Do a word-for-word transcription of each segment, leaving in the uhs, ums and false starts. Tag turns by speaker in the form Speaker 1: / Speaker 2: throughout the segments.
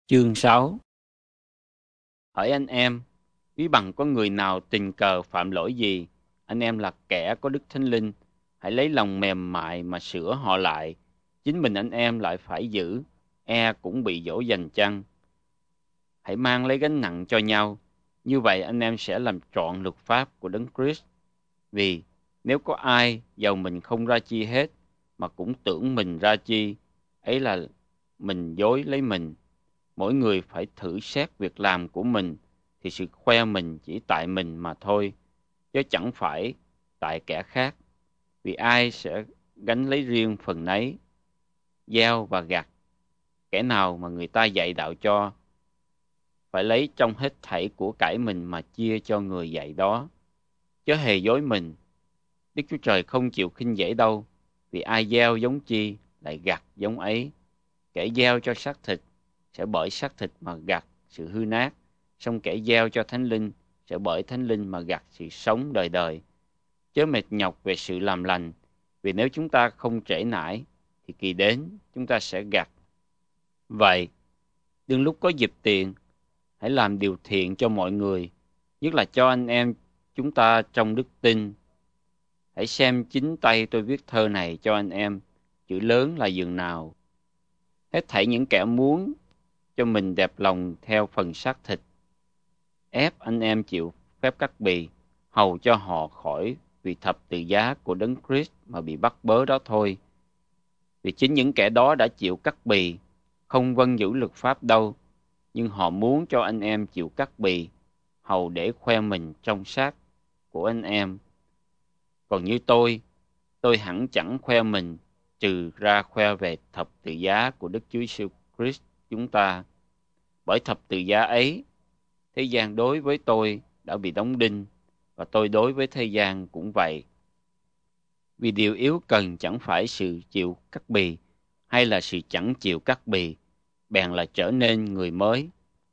Speaker 1: Chương sáu. Hỏi anh em, ví bằng có người nào tình cờ phạm lỗi gì, anh em là kẻ có đức thánh linh, hãy lấy lòng mềm mại mà sửa họ lại. Chính mình anh em lại phải giữ, e cũng bị dỗ dành chăng? Hãy mang lấy gánh nặng cho nhau, như vậy anh em sẽ làm trọn luật pháp của Đấng Christ. Vì nếu có ai giàu mình không ra chi hết, mà cũng tưởng mình ra chi, ấy là mình dối lấy mình. Mỗi người phải thử xét việc làm của mình, thì sự khoe mình chỉ tại mình mà thôi, chứ chẳng phải tại kẻ khác. Vì ai sẽ gánh lấy riêng phần nấy, gieo và gặt. Kẻ nào mà người ta dạy đạo cho, phải lấy trong hết thảy của cải mình mà chia cho người dạy đó. Chớ hề dối mình, Đức Chúa Trời không chịu khinh dễ đâu. Vì ai gieo giống chi, lại gặt giống ấy. Kẻ gieo cho xác thịt, sẽ bởi xác thịt mà gặt sự hư nát. Song kẻ gieo cho thánh linh, sẽ bởi thánh linh mà gặt sự sống đời đời. Chớ mệt nhọc về sự làm lành, vì nếu chúng ta không trễ nải, thì kỳ đến chúng ta sẽ gặt. Vậy, đừng lúc có dịp tiền, hãy làm điều thiện cho mọi người, nhất là cho anh em chúng ta trong đức tin. Hãy xem chính tay tôi viết thơ này cho anh em, chữ lớn là giường nào. Hết thảy những kẻ muốn cho mình đẹp lòng theo phần xác thịt, ép anh em chịu phép cắt bì, hầu cho họ khỏi vì thập tự giá của Đấng Christ mà bị bắt bớ đó thôi. Vì chính những kẻ đó đã chịu cắt bì, không vâng giữ luật pháp đâu, nhưng họ muốn cho anh em chịu cắt bì, hầu để khoe mình trong xác của anh em. Còn như tôi, tôi hẳn chẳng khoe mình, trừ ra khoe về thập tự giá của Đức Chúa Jesus Christ chúng ta. Bởi thập tự giá ấy, thế gian đối với tôi đã bị đóng đinh, và tôi đối với thế gian cũng vậy. Vì điều yếu cần chẳng phải sự chịu cắt bì, hay là sự chẳng chịu cắt bì, bèn là trở nên người mới.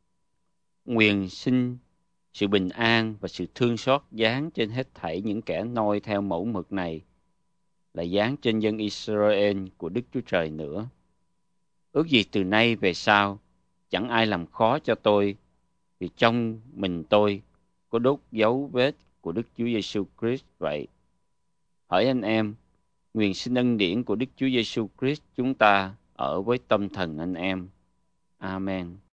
Speaker 1: Nguyền sinh sự bình an và sự thương xót dán trên hết thảy những kẻ noi theo mẫu mực này, là dán trên dân Israel của Đức Chúa Trời nữa. Ước gì từ nay về sau, chẳng ai làm khó cho tôi, vì trong mình tôi có đốt dấu vết của Đức Chúa Giêsu Christ vậy. Hỏi anh em, nguyện xin ân điển của Đức Chúa Giêsu Christ chúng ta ở với tâm thần anh em. Amen.